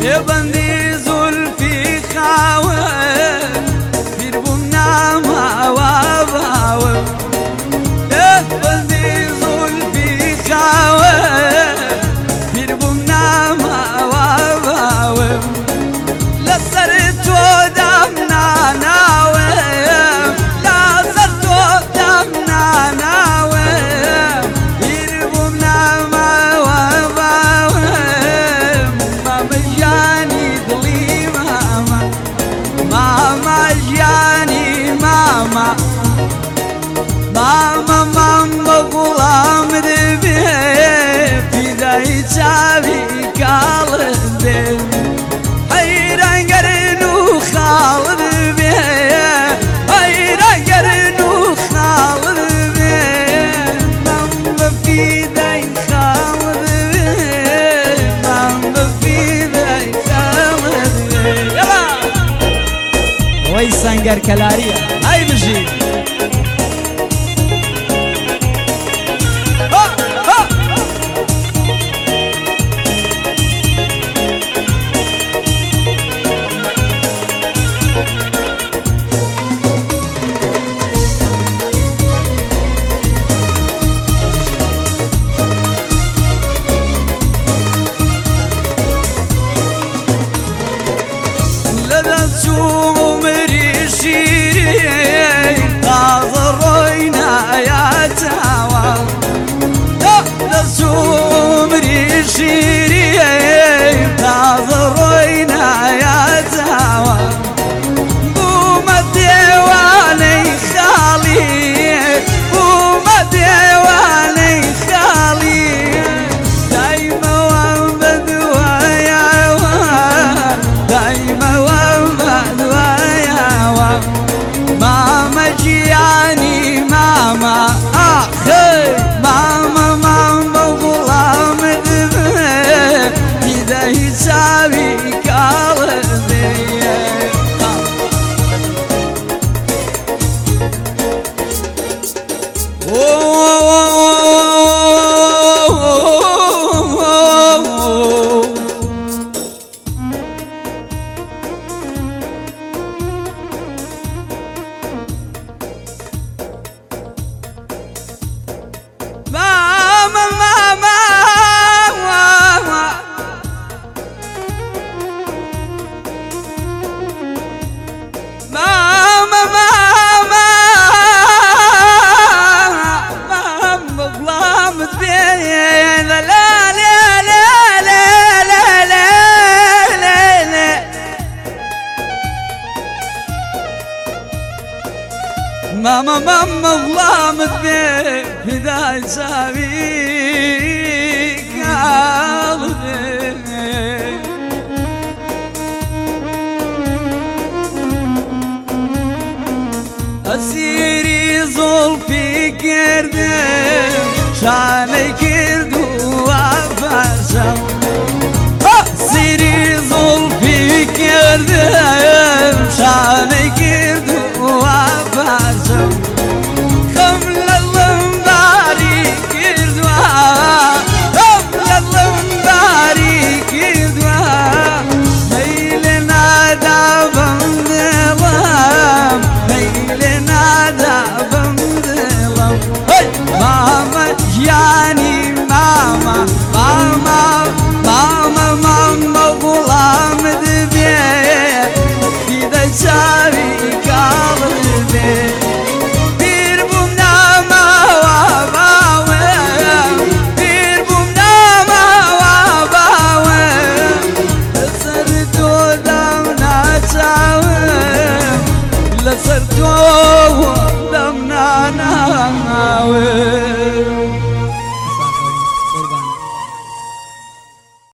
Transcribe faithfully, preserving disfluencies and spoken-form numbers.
بندی زلفی خواهر بیر بوم نما و باور بندی زلفی خواهر بیر بوم نما و باور لسر تو دم نناوم لسر تو دم نناوم بیر بوم نما و باور ماما جانی دلی ماما ماما جانی ماما ماما ماما غلام دبی فدای چاوی قلبی حیران گرنو خالد بی حیران گرنو خالد بی ماما فدای خالد بی ماما فدای خالد بی یلا وی سنگر کلاریه های بجی عمري شيرين تظرينا يا توا لسو عمري شيرين تظرينا يا توا قوم الديواني خالي قوم الديواني خالي دايما وابد ويا دايما ماما جياني ماما اخي ماما ماما غلام دبي كده يساوي قلبي ماما ماما ظلامت بي فداي سابي قلبي أسيري زلفي كردم شاني كردو وفاسم أسيري زلفي كردم شاني كردو وفاسم